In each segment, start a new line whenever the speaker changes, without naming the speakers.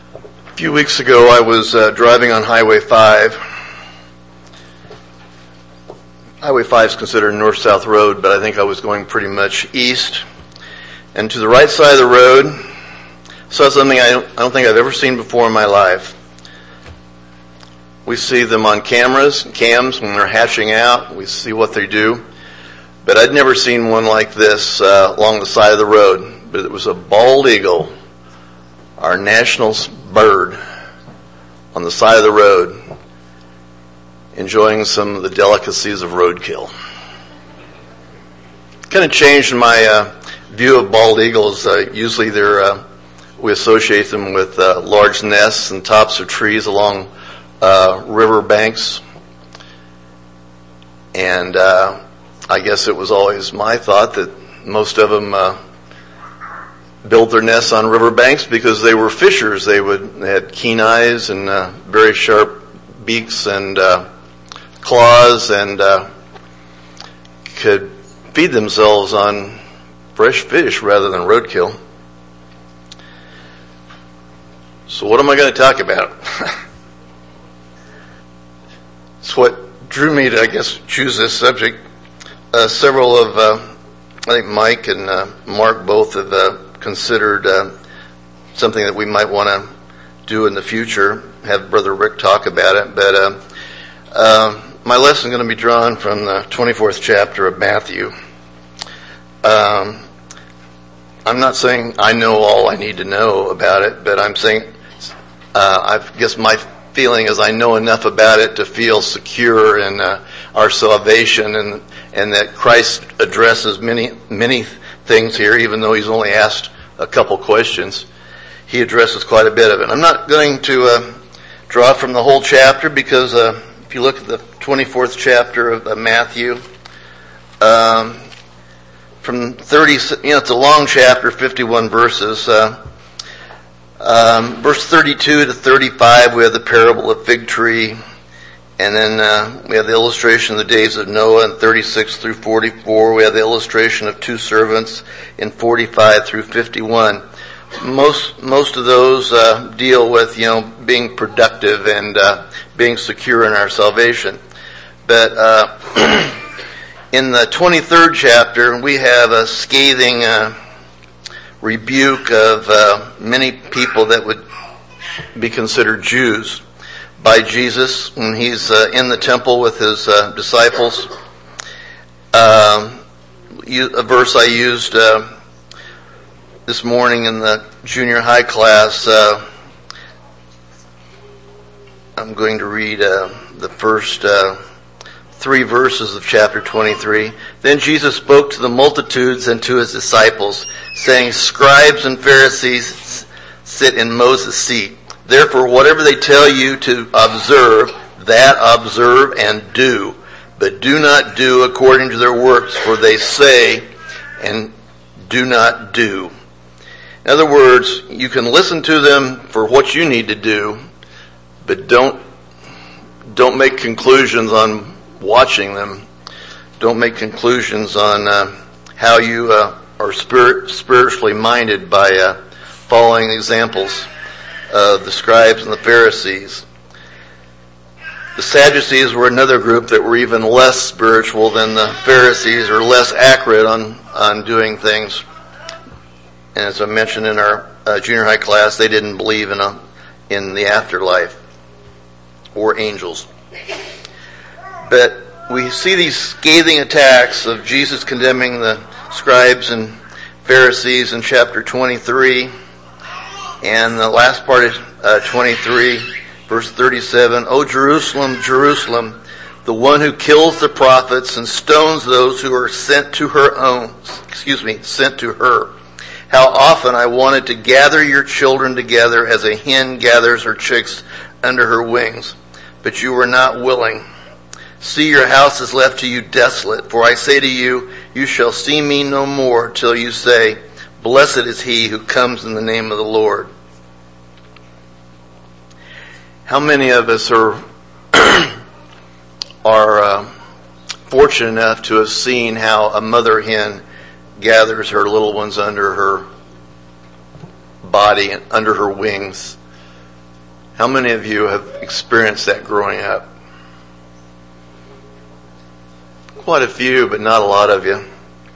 A few weeks ago, I was driving on Highway 5. Highway 5 is considered a north-south road, but I think I was going pretty much east. And to the right side of the road, saw something I don't think I've ever seen before in my life. We see them on cams when they're hatching out. We see what they do. But I'd never seen one like this along the side of the road. But it was a bald eagle, our national bird, on the side of the road, enjoying some of the delicacies of roadkill. Kind of changed my view of bald eagles. Usually we associate them with large nests and tops of trees along river banks. And I guess it was always my thought that most of them built their nests on river banks because they were fishers. They had keen eyes and very sharp beaks and claws, and could feed themselves on fresh fish rather than roadkill. So what am I going to talk about? It's what drew me to, I guess, choose this subject. Several of, I think Mike and Mark both have considered something that we might want to do in the future, have Brother Rick talk about it. But my lesson is going to be drawn from the 24th chapter of Matthew. I'm not saying I know all I need to know about it, but I'm saying I guess my feeling is I know enough about it to feel secure in our salvation, and that Christ addresses many things here, even though he's only asked a couple questions. He addresses quite a bit of it. I'm not going to draw from the whole chapter because if you look at the 24th chapter of Matthew, from 30, it's a long chapter, 51 verses. Verse 32 to 35, we have the parable of fig tree. And then we have the illustration of the days of Noah in 36 through 44. We have the illustration of two servants in 45 through 51. Most of those deal with being productive and being secure in our salvation. But in the 23rd chapter, we have a scathing rebuke of many people that would be considered Jews by Jesus when he's in the temple with his disciples. A verse I used this morning in the junior high class. I'm going to read the first 3 verses of chapter 23. Then Jesus spoke to the multitudes and to his disciples, saying, "Scribes and Pharisees sit in Moses' seat. Therefore, whatever they tell you to observe, that observe and do. But do not do according to their works, for they say and do not do." In other words, you can listen to them for what you need to do, but don't make conclusions on watching them. Don't make conclusions on how you are spiritually minded by following the examples of the scribes and the Pharisees. The Sadducees were another group that were even less spiritual than the Pharisees, or less accurate on doing things. And as I mentioned in our junior high class, they didn't believe in the afterlife or angels. But we see these scathing attacks of Jesus condemning the scribes and Pharisees in chapter 23. And the last part of 23, verse 37, "O Jerusalem, Jerusalem, the one who kills the prophets and stones those who are sent to her. How often I wanted to gather your children together as a hen gathers her chicks under her wings, but you were not willing. See, your house is left to you desolate. For I say to you, you shall see me no more till you say, Blessed is he who comes in the name of the Lord." How many of us are fortunate enough to have seen how a mother hen gathers her little ones under her body and under her wings How many of you have experienced that growing up? Quite a few, but not a lot of you.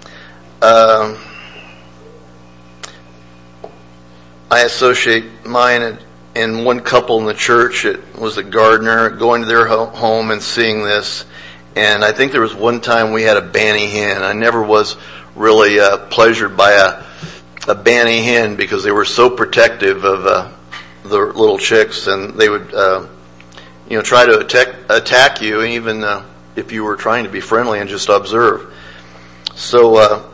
I associate mine and one couple in the church. It was a gardener, going to their home and seeing this. And I think there was one time we had a banny hen. I never was really pleasured by a banny hen because they were so protective of the little chicks, and they would try to attack you, even if you were trying to be friendly and just observe. So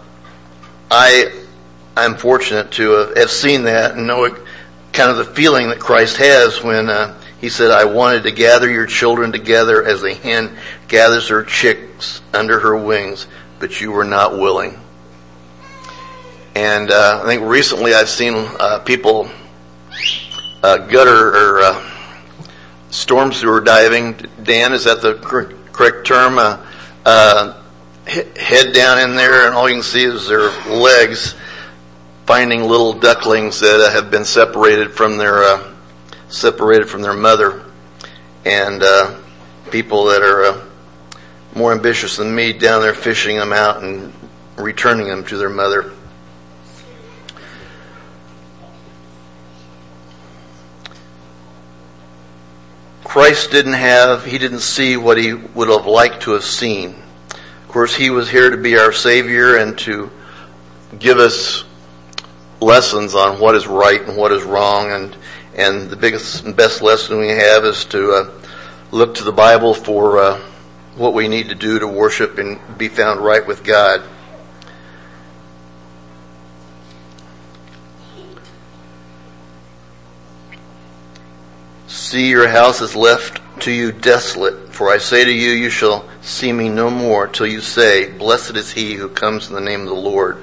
I'm fortunate to have seen that and know kind of the feeling that Christ has when he said, I wanted to gather your children together as a hen gathers her chicks under her wings, but you were not willing. And I think recently I've seen people gutter or storm sewer diving. Dan, is that the correct term? Head down in there, and all you can see is their legs, finding little ducklings that have been separated from their mother. And people that are more ambitious than me down there fishing them out and returning them to their mother. Christ didn't see what he would have liked to have seen. Of course, he was here to be our Savior and to give us lessons on what is right and what is wrong. And the biggest and best lesson we have is to look to the Bible for what we need to do to worship and be found right with God. See, your house is left to you desolate. For I say to you, you shall see me no more till you say, blessed is he who comes in the name of the Lord.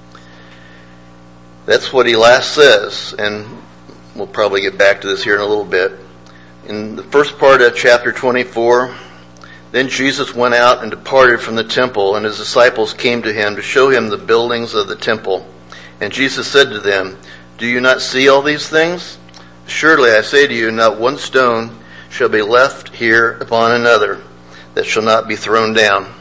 That's what he last says, and we'll probably get back to this here in a little bit. In the first part of chapter 24, then Jesus went out and departed from the temple, and his disciples came to him to show him the buildings of the temple. And Jesus said to them, do you not see all these things? Surely I say to you, not one stone shall be left here upon another that shall not be thrown down.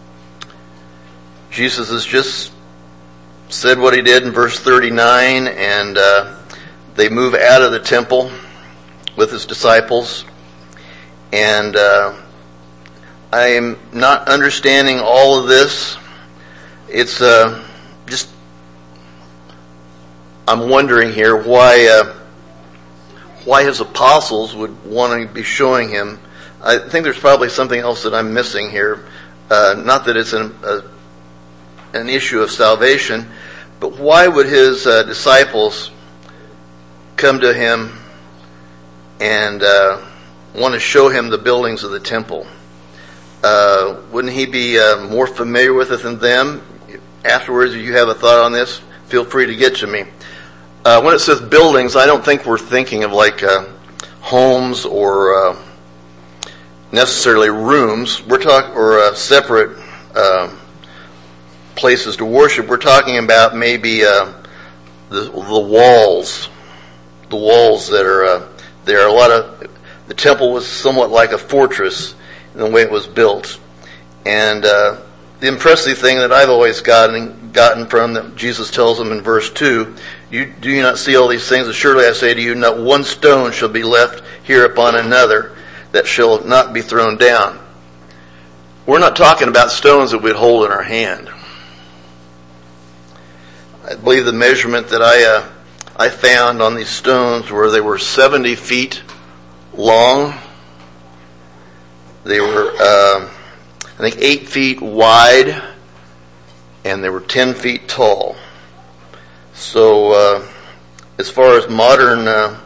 Jesus has just said what he did in verse 39, and they move out of the temple with his disciples. And I am not understanding all of this. It's just, I'm wondering here why his apostles would want to be showing him. I think there's probably something else that I'm missing here. Not that it's an issue of salvation, but why would his disciples come to him and want to show him the buildings of the temple? Wouldn't he be more familiar with it than them? Afterwards, if you have a thought on this, feel free to get to me. When it says buildings, I don't think we're thinking of like homes or necessarily rooms. We're talking or separate places to worship. We're talking about maybe the walls. The walls that are there. The temple was somewhat like a fortress in the way it was built. And the impressive thing that I've always gotten from that Jesus tells them in verse 2, do you not see all these things? And surely I say to you, not one stone shall be left here upon another that shall not be thrown down. We're not talking about stones that we'd hold in our hand. I believe the measurement that I found on these stones were they were 70 feet long. They were, I think, 8 feet wide, and they were 10 feet tall. So, as far as modern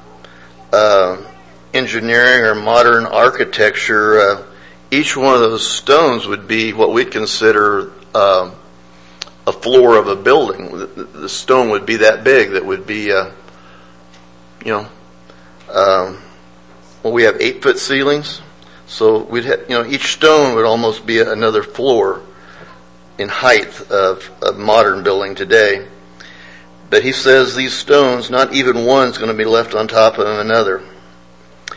engineering or modern architecture, each one of those stones would be what we'd consider a floor of a building. The stone would be that big. That would be, we have 8-foot ceilings. So we'd have, each stone would almost be another floor in height of a modern building today. But he says these stones, not even one's going to be left on top of another.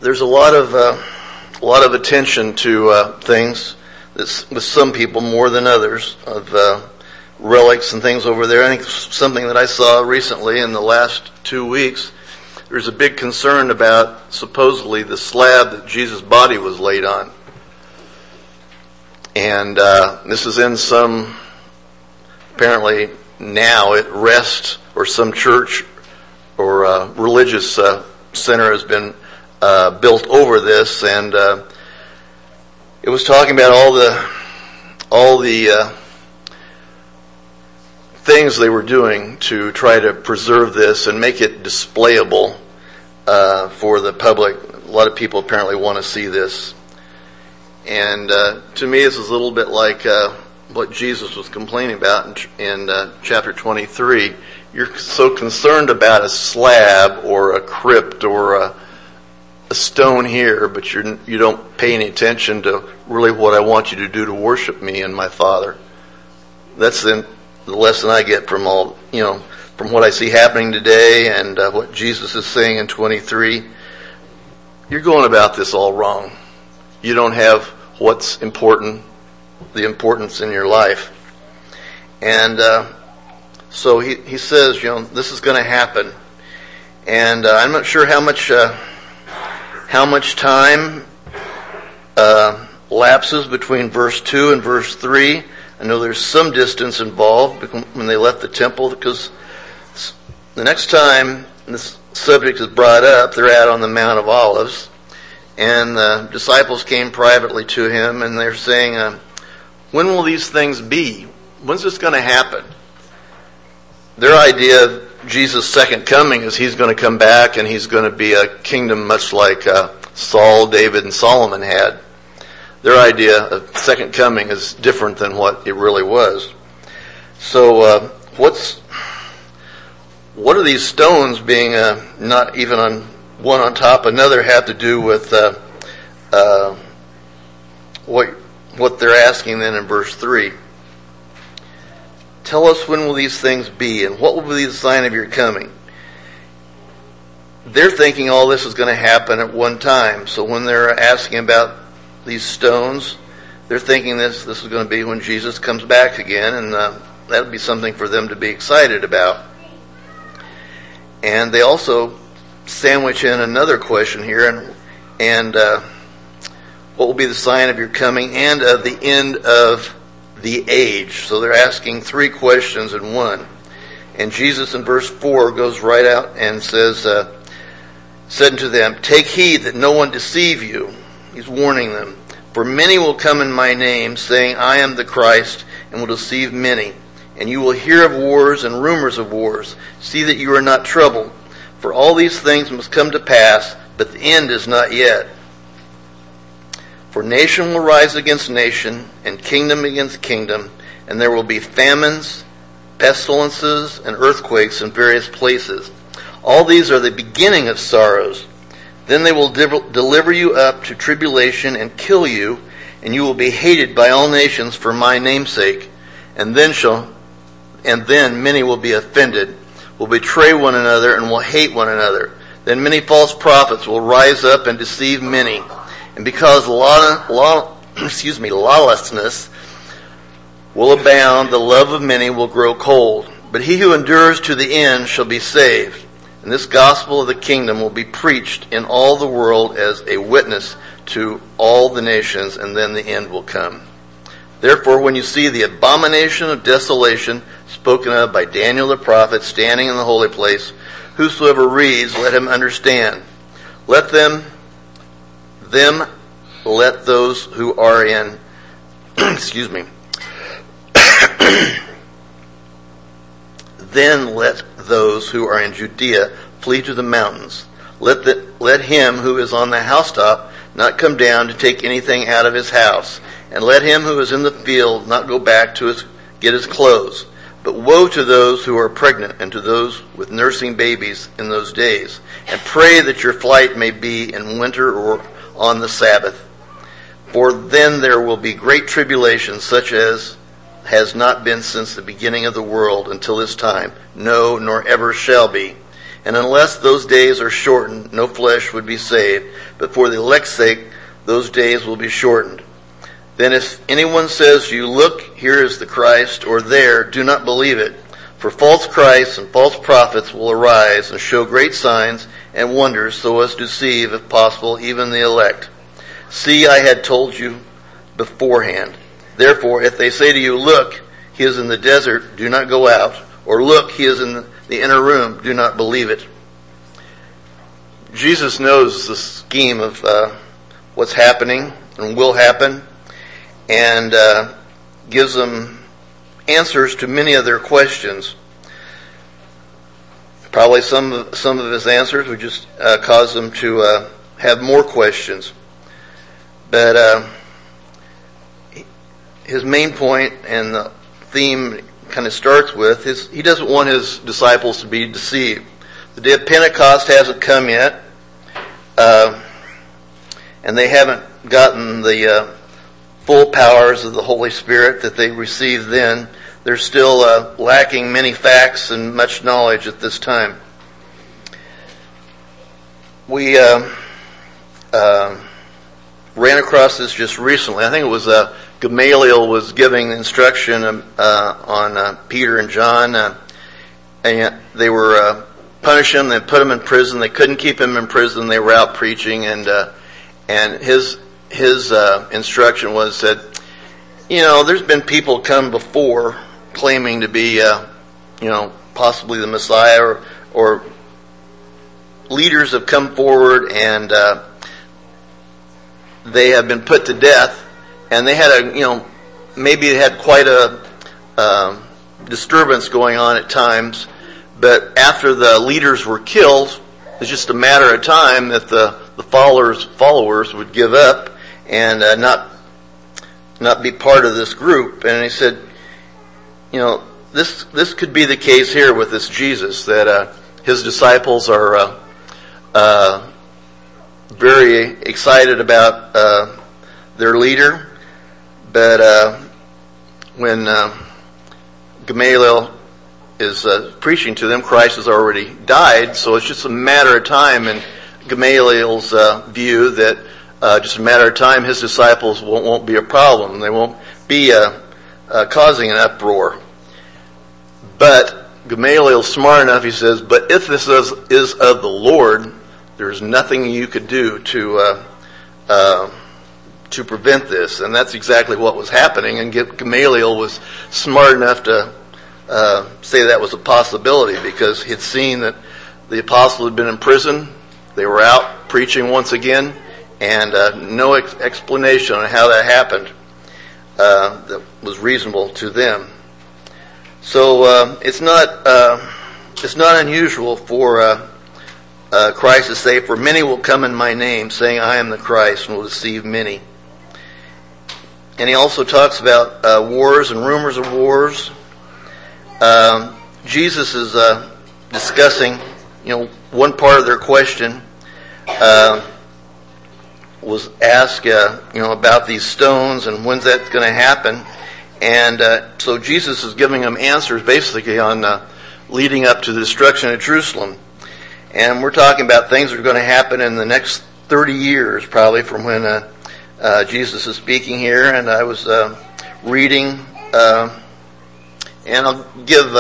there's a lot of attention to things that's with some people more than others, of relics and things over there. I think something that I saw recently in the last 2 weeks, there's a big concern about supposedly the slab that Jesus' body was laid on. And this is in some, apparently now at Rest, or some church or religious center has been built over this, and it was talking about all the things they were doing to try to preserve this and make it displayable for the public. A lot of people apparently want to see this. And to me, this is a little bit like what Jesus was complaining about in chapter 23. You're so concerned about a slab or a crypt or a stone here, but you don't pay any attention to really what I want you to do to worship me and my Father. That's the lesson I get from from what I see happening today and what Jesus is saying in 23. You're going about this all wrong. You don't have what's important, the importance in your life. And so he says, this is going to happen. And I'm not sure how much time lapses between verse 2 and verse 3. I know there's some distance involved when they left the temple, because the next time this subject is brought up, they're out on the Mount of Olives, and the disciples came privately to him, and they're saying, when will these things be? When's this going to happen? Their idea of Jesus' second coming is he's going to come back and he's going to be a kingdom much like Saul, David, and Solomon had. Their idea of second coming is different than what it really was. So what are these stones being not even on one on top of another have to do with what they're asking then in verse 3? Tell us, when will these things be, and what will be the sign of your coming? They're thinking all this is going to happen at one time. So when they're asking about these stones, they're thinking this is going to be when Jesus comes back again, and that would be something for them to be excited about. And they also sandwich in another question here, and what will be the sign of your coming and of the end of the age? So they're asking three questions in one. And Jesus in verse 4 goes right out and said unto them, take heed that no one deceive you. He's warning them. For many will come in my name, saying, I am the Christ, and will deceive many. And you will hear of wars and rumors of wars. See that you are not troubled. For all these things must come to pass, but the end is not yet. For nation will rise against nation, and kingdom against kingdom, and there will be famines, pestilences, and earthquakes in various places. All these are the beginning of sorrows. Then they will deliver you up to tribulation and kill you, and you will be hated by all nations for my name's sake. And then many will be offended, will betray one another, and will hate one another. Then many false prophets will rise up and deceive many. And because lawlessness will abound, the love of many will grow cold. But he who endures to the end shall be saved. And this gospel of the kingdom will be preached in all the world as a witness to all the nations, and then the end will come. Therefore, when you see the abomination of desolation spoken of by Daniel the prophet standing in the holy place, whosoever reads, let him understand. Let those who are in, Then let those who are in Judea flee to the mountains. Let him who is on the housetop not come down to take anything out of his house. And let him who is in the field not go back to get his clothes. But woe to those who are pregnant and to those with nursing babies in those days. And pray that your flight may be in winter or on the Sabbath. For then there will be great tribulation, such as has not been since the beginning of the world until this time, no, nor ever shall be. And unless those days are shortened, no flesh would be saved. But for the elect's sake, those days will be shortened. Then if anyone says to you, look, here is the Christ, or there, do not believe it. For false Christs and false prophets will arise and show great signs and wonders, so as to deceive, if possible, even the elect. See, I had told you beforehand. Therefore, if they say to you, look, he is in the desert, do not go out. Or look, he is in the inner room, do not believe it. Jesus knows the scheme of what's happening and will happen, and gives them answers to many of their questions. Probably some of his answers would just cause them to have more questions. But his main point and the theme kind of starts with is he doesn't want his disciples to be deceived. The day of Pentecost hasn't come yet, and they haven't gotten the full powers of the Holy Spirit that they received then. They're still lacking many facts and much knowledge at this time. We ran across this just recently. I think it was Gamaliel was giving instruction on Peter and John, and they were punishing him. They put him in prison. They couldn't keep him in prison. They were out preaching, and his instruction was that, there's been people come before claiming to be, possibly the Messiah, or leaders have come forward and they have been put to death, and they had maybe they had quite a disturbance going on at times, but after the leaders were killed, it's just a matter of time that the followers would give up and not be part of this group. And he said, this could be the case here with this Jesus, that his disciples are very excited about their leader, but when Gamaliel is preaching to them, Christ has already died, so it's just a matter of time in Gamaliel's view that just a matter of time his disciples won't be a problem. They won't be causing an uproar. But Gamaliel's smart enough, he says, but if this is of the Lord, there's nothing you could do to prevent this. And that's exactly what was happening. And Gamaliel was smart enough to say that was a possibility, because he'd seen that the apostles had been in prison. They were out preaching once again, and no explanation on how that happened that was reasonable to them. So it's not unusual for Christ to say, "For many will come in my name, saying, I am the Christ," and will deceive many. And he also talks about wars and rumors of wars. Jesus is discussing, one part of their question was asked, about these stones and when's that going to happen. And so Jesus is giving them answers basically on leading up to the destruction of Jerusalem. And we're talking about things that are going to happen in the next 30 years, probably, from when Jesus is speaking here. And I was reading, and I'll give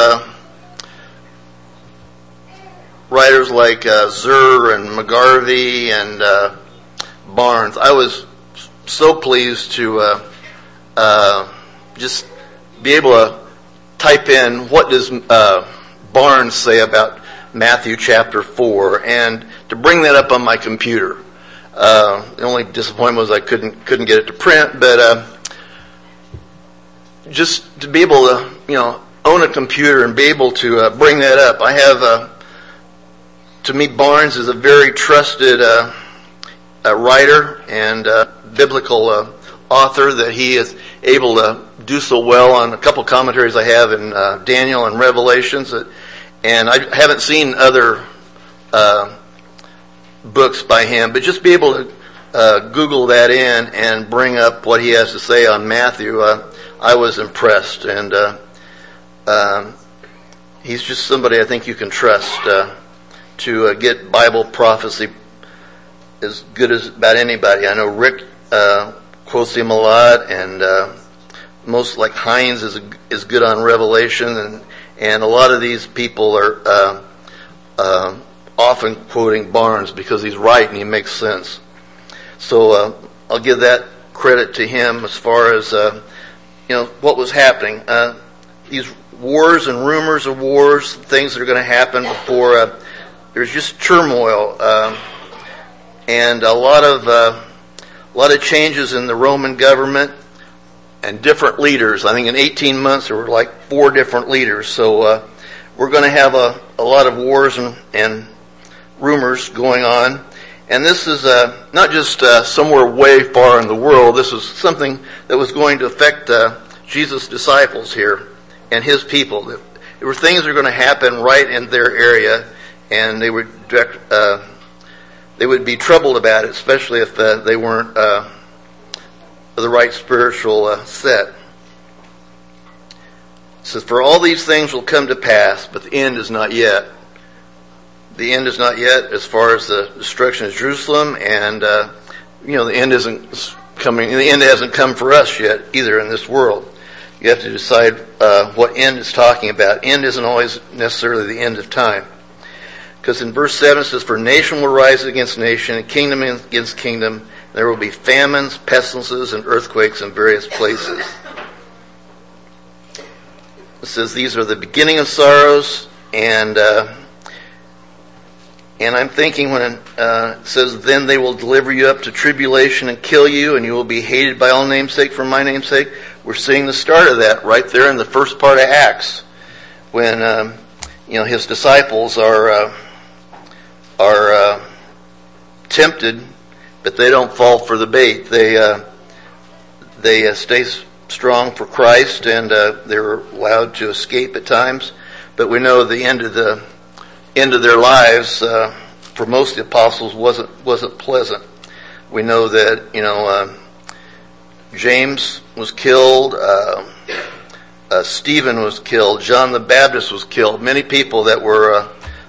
writers like Zur and McGarvey and Barnes. I was so pleased to just be able to type in what does Barnes say about Matthew chapter 4, and to bring that up on my computer. The only disappointment was I couldn't get it to print, but just to be able to own a computer and be able to bring that up. I have to me, Barnes is a very trusted writer and biblical author, that he is able to do so well on a couple commentaries I have in Daniel and Revelations. And I haven't seen other books by him, but just be able to Google that in and bring up what he has to say on Matthew, I was impressed. And he's just somebody I think you can trust to get Bible prophecy as good as about anybody. I know Rick quotes him a lot, and most like Hines is good on Revelation, and a lot of these people are often quoting Barnes because he's right and he makes sense. So I'll give that credit to him as far as what was happening. These wars and rumors of wars, things that are going to happen before there's just turmoil and a lot of changes in the Roman government and different leaders. I think in 18 months there were like 4 different leaders. So we're going to have a lot of wars and rumors going on. And this is not just somewhere way far in the world. This was something that was going to affect Jesus' disciples here and his people. There were things that were going to happen right in their area, and they would be troubled about it, especially if they weren't the right spiritual set. It says, "For all these things will come to pass, but the end is not yet." The end is not yet as far as the destruction of Jerusalem, and the end isn't coming. The end hasn't come for us yet either in this world. You have to decide what end is talking about. End isn't always necessarily the end of time, because in verse 7 it says, "For nation will rise against nation, and kingdom against kingdom. There will be famines, pestilences, and earthquakes in various places." It says these are the beginning of sorrows, and I'm thinking when it says, "Then they will deliver you up to tribulation and kill you, and you will be hated by all namesake for my name's sake." We're seeing the start of that right there in the first part of Acts, when his disciples are tempted, but they don't fall for the bait. They stay strong for Christ, and they're allowed to escape at times. But we know the end of their lives for most of the apostles wasn't pleasant. We know that James was killed, Stephen was killed, John the Baptist was killed. Many people that were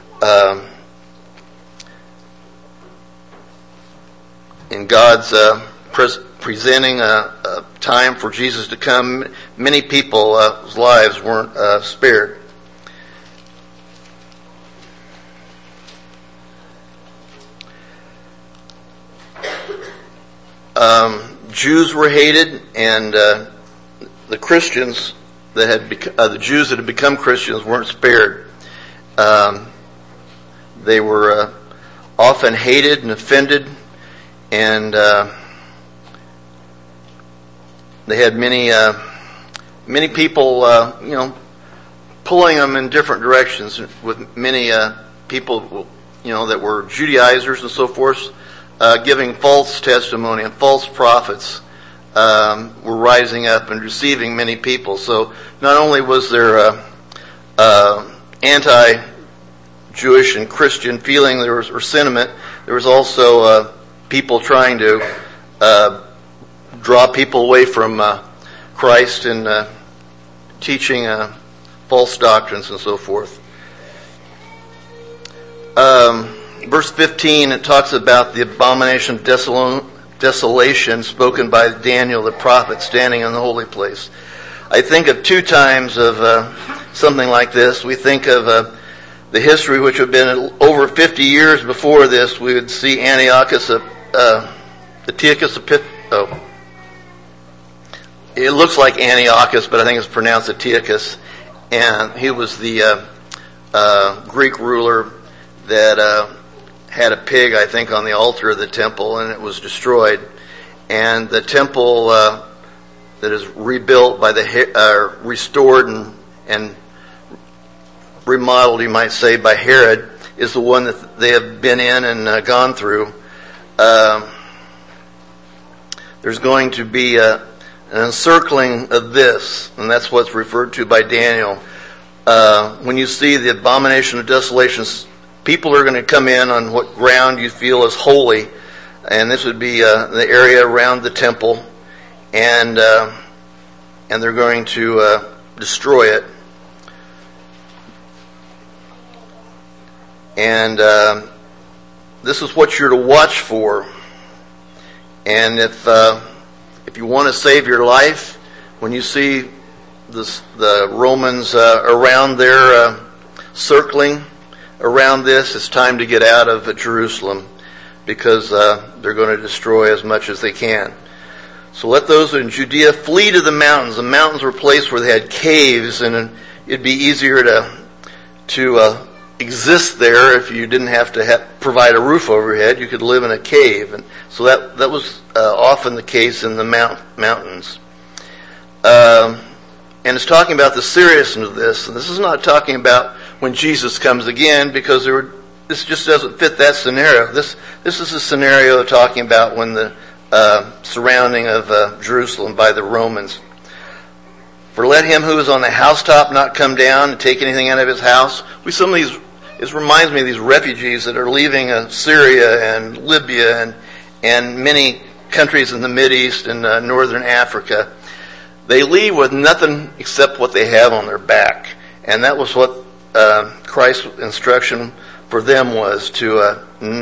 in God's presenting a time for Jesus to come, many people's lives weren't spared. Jews were hated, and the Christians that had the Jews that had become Christians weren't spared. They were often hated and offended, and they had many people pulling them in different directions, with many people that were Judaizers and so forth, giving false testimony, and false prophets were rising up and deceiving many people. So not only was there anti-Jewish and Christian feeling, or sentiment, there was also people trying to draw people away from Christ and teaching false doctrines and so forth. Verse 15, it talks about the abomination of desolation spoken by Daniel the prophet standing in the holy place. I think of 2 times of something like this. We think of the history, which would have been over 50 years before this. We would see Antiochus Epiphanes. It looks like Antiochus, but I think it's pronounced Antiochus. And he was the Greek ruler that had a pig, I think, on the altar of the temple, and it was destroyed. And the temple that is rebuilt by restored and remodeled, you might say, by Herod, is the one that they have been in and gone through. There's going to be an encircling of this, and that's what's referred to by Daniel. When you see the abomination of desolations, people are going to come in on what ground you feel is holy, and this would be the area around the temple, and they're going to destroy it. And this is what you're to watch for. And if you want to save your life, when you see the Romans around there circling around this, it's time to get out of Jerusalem, because they're going to destroy as much as they can. So let those in Judea flee to the mountains. The mountains were a place where they had caves, and it'd be easier to exist there if you didn't have to provide a roof over your head. You could live in a cave, and so that was often the case in the mountains. And it's talking about the seriousness of this, and this is not talking about when Jesus comes again, because this just doesn't fit that scenario. This is a scenario talking about when the surrounding of Jerusalem by the Romans. For let him who is on the housetop not come down and take anything out of his house. It reminds me of these refugees that are leaving Syria and Libya and many countries in the Mideast and northern Africa. They leave with nothing except what they have on their back. And that was what Christ's instruction for them was, to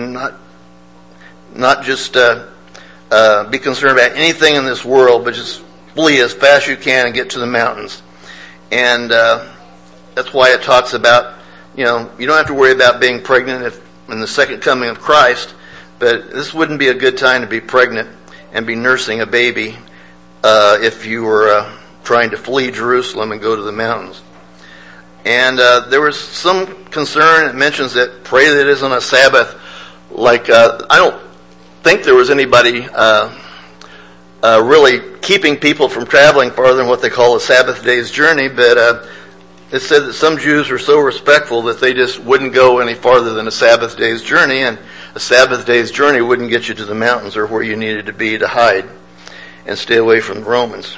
not just be concerned about anything in this world, but just flee as fast as you can and get to the mountains. And that's why it talks about, you don't have to worry about being pregnant in the second coming of Christ, but this wouldn't be a good time to be pregnant and be nursing a baby if you were trying to flee Jerusalem and go to the mountains. And there was some concern. It mentions that pray that it isn't a Sabbath. I don't think there was anybody really keeping people from traveling farther than what they call a Sabbath day's journey, but it said that some Jews were so respectful that they just wouldn't go any farther than a Sabbath day's journey, and a Sabbath day's journey wouldn't get you to the mountains or where you needed to be to hide and stay away from the Romans.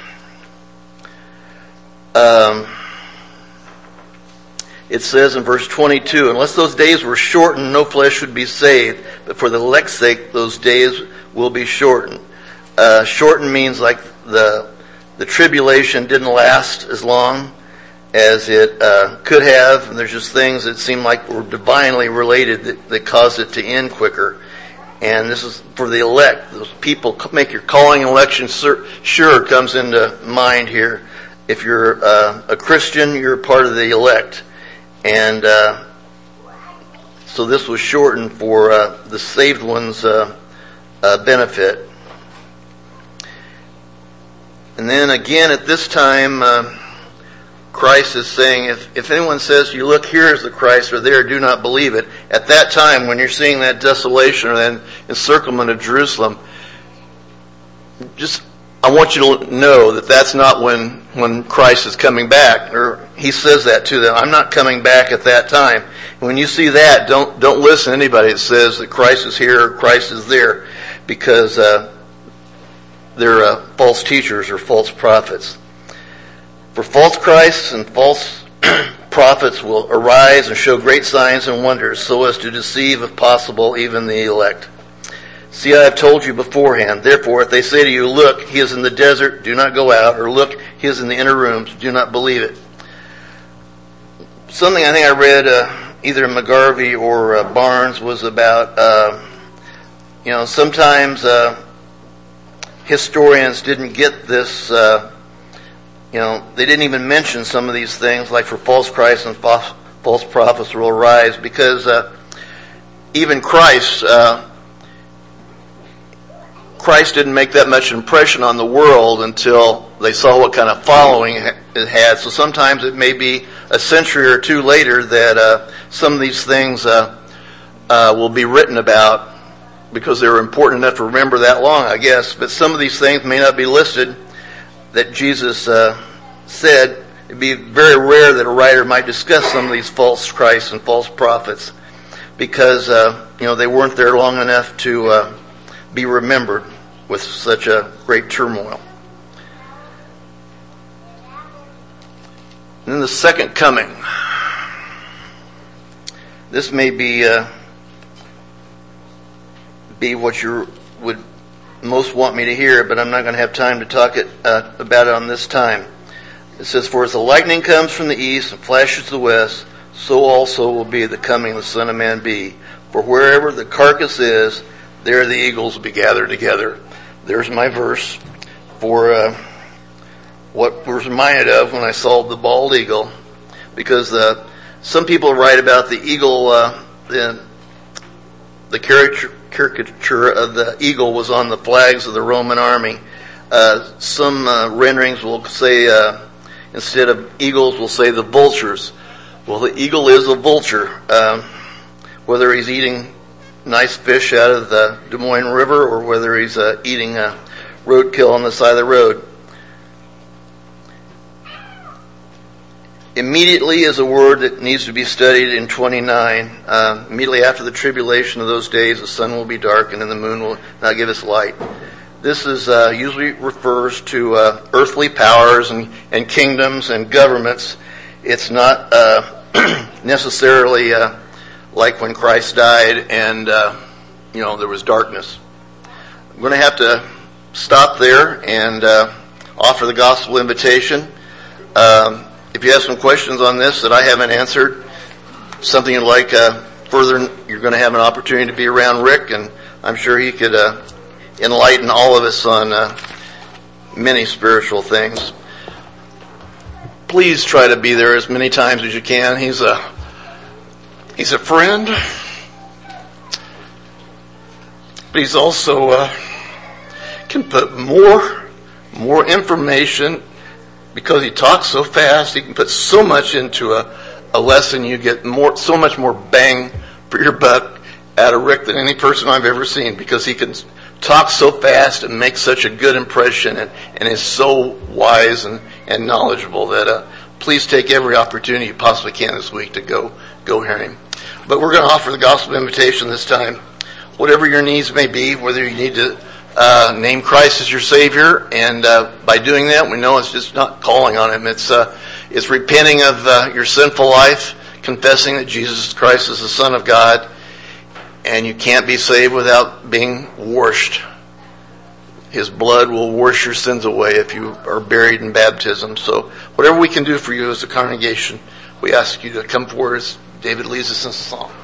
It says in verse 22, unless those days were shortened, no flesh would be saved, but for the elect's sake, those days will be shortened. Shortened means like the tribulation didn't last as long as it could have, and there's just things that seem like were divinely related that caused it to end quicker. And this is for the elect. Those people make your calling and election sure comes into mind here. If you're a Christian, you're part of the elect. And so this was shortened for the saved ones' benefit. And then again at this time, Christ is saying, if anyone says, you look, here is the Christ, or there, do not believe it. At that time, when you're seeing that desolation or that encirclement of Jerusalem, I want you to know that that's not when Christ is coming back. Or he says that to them, I'm not coming back at that time. And when you see that, don't listen to anybody that says that Christ is here or Christ is there, because they're false teachers or false prophets. For false Christs and false prophets will arise and show great signs and wonders, so as to deceive, if possible, even the elect. See, I have told you beforehand. Therefore, if they say to you, look, he is in the desert, do not go out, or look, he is in the inner rooms, do not believe it. Something I think I read either McGarvey or Barnes was about, sometimes historians didn't get this. They didn't even mention some of these things, like for false Christ and false prophets will arise, because even Christ didn't make that much impression on the world until they saw what kind of following it had. So sometimes it may be a century or two later that some of these things will be written about, because they were important enough to remember that long, I guess. But some of these things may not be listed that Jesus said. It'd be very rare that a writer might discuss some of these false Christs and false prophets, because they weren't there long enough to be remembered with such a great turmoil. And then the second coming. This may be what you would most want me to hear, but I'm not going to have time to talk about it on this time. It says, for as the lightning comes from the east and flashes to the west, so also will be the coming of the Son of Man be. For wherever the carcass is, there the eagles will be gathered together. There's my verse for what was reminded of when I saw the bald eagle, because some people write about the eagle, the caricature of the eagle was on the flags of the Roman army. Some renderings will say, instead of eagles, will say the vultures. Well, the eagle is a vulture, whether he's eating nice fish out of the Des Moines River or whether he's eating roadkill on the side of the road. Immediately is a word that needs to be studied in 29. Immediately after the tribulation of those days, the sun will be darkened and the moon will not give its light. This is usually refers to earthly powers and kingdoms and governments. It's not necessarily like when Christ died and there was darkness. I'm going to have to stop there and offer the gospel invitation. If you have some questions on this that I haven't answered, something you'd like further, you're going to have an opportunity to be around Rick, and I'm sure he could enlighten all of us on many spiritual things. Please try to be there as many times as you can. He's a friend, but he's also can put more information. Because he talks so fast, he can put so much into a lesson. You get so much more bang for your buck out of Rick than any person I've ever seen, because he can talk so fast and make such a good impression and is so wise and knowledgeable that please take every opportunity you possibly can this week to go hear him. But we're going to offer the gospel invitation this time. Whatever your needs may be, whether you need to name Christ as your Savior, and by doing that, we know it's just not calling on Him. It's repenting of your sinful life, confessing that Jesus Christ is the Son of God, and you can't be saved without being washed. His blood will wash your sins away if you are buried in baptism. So whatever we can do for you as a congregation, we ask you to come forward as David leads us in the song.